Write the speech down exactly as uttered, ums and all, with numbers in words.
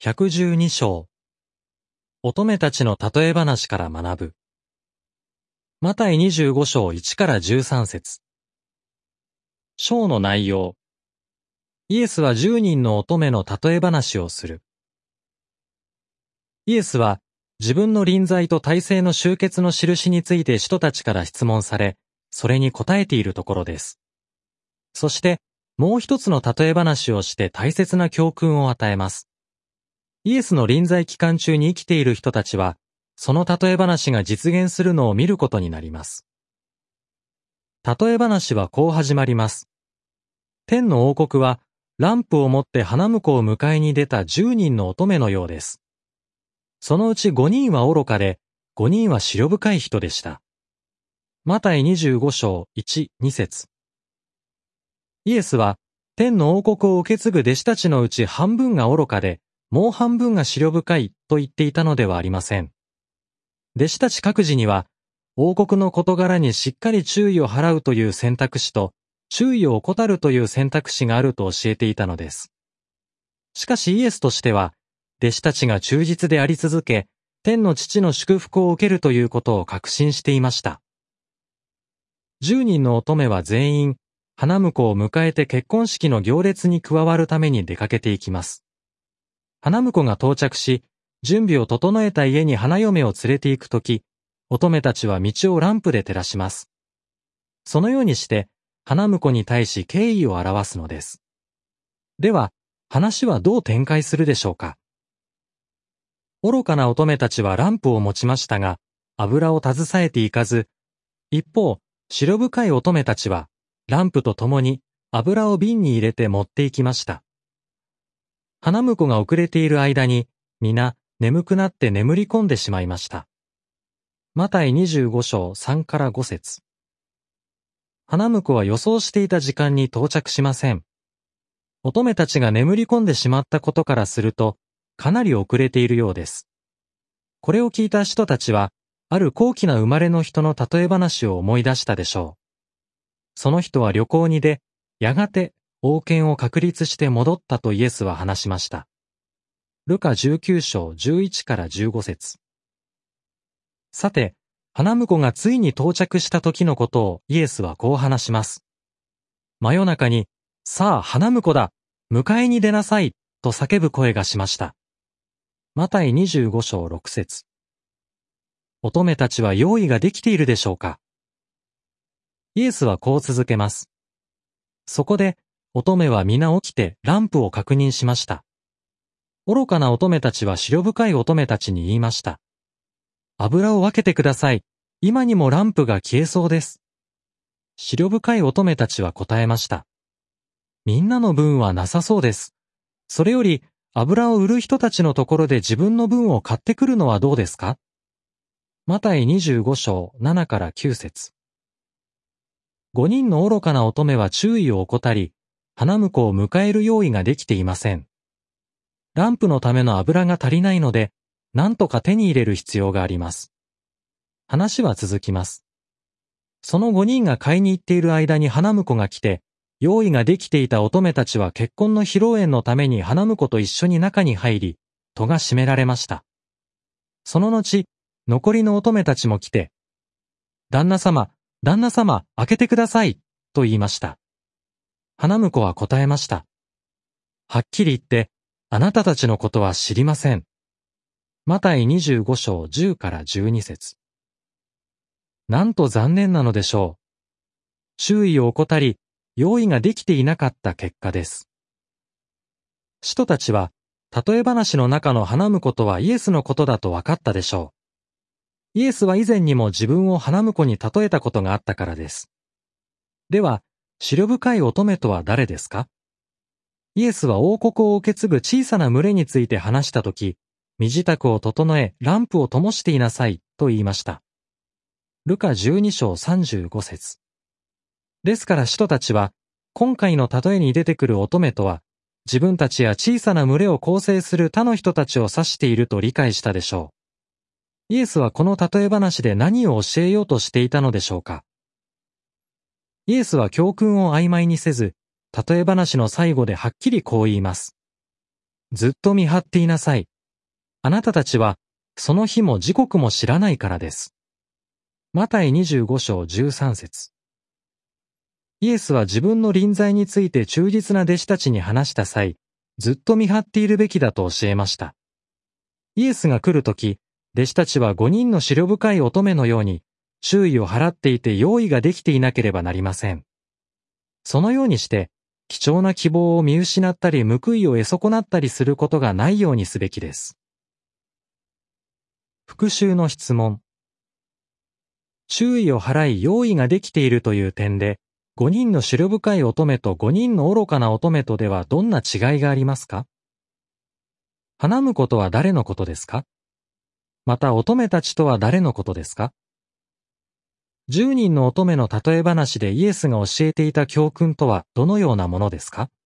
ひゃくじゅうに章。乙女たちの例え話から学ぶ。マタイにじゅうご章いちからじゅうさん節。章の内容。イエスはじゅうにんの乙女の例え話をする。イエスは自分の臨在と体制の終結の印について使徒たちから質問され、それに答えているところです。そしてもう一つの例え話をして大切な教訓を与えます。イエスの臨在期間中に生きている人たちは、その例え話が実現するのを見ることになります。例え話はこう始まります。天の王国は、ランプを持って花婿を迎えに出たじゅうにんの乙女のようです。そのうちごにんは愚かで、ごにんは思慮深い人でした。マタイにじゅうご章いち、に節。イエスは、天の王国を受け継ぐ弟子たちのうち半分が愚かで、もう半分が思慮深いと言っていたのではありません。弟子たち各自には、王国の事柄にしっかり注意を払うという選択肢と、注意を怠るという選択肢があると教えていたのです。しかしイエスとしては、弟子たちが忠実であり続け、天の父の祝福を受けるということを確信していました。じゅうにんの乙女は全員、花婿を迎えて結婚式の行列に加わるために出かけていきます。花婿が到着し、準備を整えた家に花嫁を連れて行くとき、乙女たちは道をランプで照らします。そのようにして、花婿に対し敬意を表すのです。では、話はどう展開するでしょうか。愚かな乙女たちはランプを持ちましたが、油を携えていかず、一方、思慮深い乙女たちは、ランプと共に油を瓶に入れて持って行きました。花婿が遅れている間に、皆眠くなって眠り込んでしまいました。マタイにじゅうご章さんからご節。花婿は予想していた時間に到着しません。乙女たちが眠り込んでしまったことからすると、かなり遅れているようです。これを聞いた人たちは、ある高貴な生まれの人の例え話を思い出したでしょう。その人は旅行に出、やがて王権を確立して戻ったとイエスは話しました。ルカじゅうきゅう章じゅういちからじゅうご節。さて、花婿がついに到着した時のことをイエスはこう話します。真夜中に、さあ花婿だ、迎えに出なさい、と叫ぶ声がしました。マタイにじゅうご章ろく節。乙女たちは用意ができているでしょうか。イエスはこう続けます。そこで、乙女は皆起きてランプを確認しました。愚かな乙女たちは思慮深い乙女たちに言いました。油を分けてください。今にもランプが消えそうです。思慮深い乙女たちは答えました。みんなの分はなさそうです。それより、油を売る人たちのところで自分の分を買ってくるのはどうですか。マタイにじゅうご章ななからきゅう節。五人の愚かな乙女は注意を怠り、花婿を迎える用意ができていません。ランプのための油が足りないので、何とか手に入れる必要があります。話は続きます。その五人が買いに行っている間に花婿が来て、用意ができていた乙女たちは結婚の披露宴のために花婿と一緒に中に入り、戸が閉められました。その後、残りの乙女たちも来て、旦那様、旦那様、開けてください、と言いました。花婿は答えました。はっきり言って、あなたたちのことは知りません。マタイにじゅうご章じゅうからじゅうに節。なんと残念なのでしょう。注意を怠り、用意ができていなかった結果です。使徒たちは、例え話の中の花婿とはイエスのことだと分かったでしょう。イエスは以前にも自分を花婿に例えたことがあったからです。では、思慮深い乙女とは誰ですか？イエスは王国を受け継ぐ小さな群れについて話したとき、身支度を整え、ランプを灯していなさい、と言いました。ルカじゅうに章さんじゅうご節。ですから使徒たちは、今回の例えに出てくる乙女とは、自分たちや小さな群れを構成する他の人たちを指していると理解したでしょう。イエスはこの例え話で何を教えようとしていたのでしょうか。イエスは教訓を曖昧にせず、例え話の最後ではっきりこう言います。 ずっと見張っていなさい。あなたたちは、その日も時刻も知らないからです。マタイにじゅうご章じゅうさん節。イエスは自分の臨在について忠実な弟子たちに話した際、ずっと見張っているべきだと教えました。イエスが来るとき、弟子たちは五人の思慮深い乙女のように、注意を払っていて用意ができていなければなりません。そのようにして、貴重な希望を見失ったり報いを得損なったりすることがないようにすべきです。復習の質問。注意を払い用意ができているという点で、五人の思慮深い乙女と五人の愚かな乙女とではどんな違いがありますか？花婿とは誰のことですか？また乙女たちとは誰のことですか？十人の乙女の例え話でイエスが教えていた教訓とはどのようなものですか？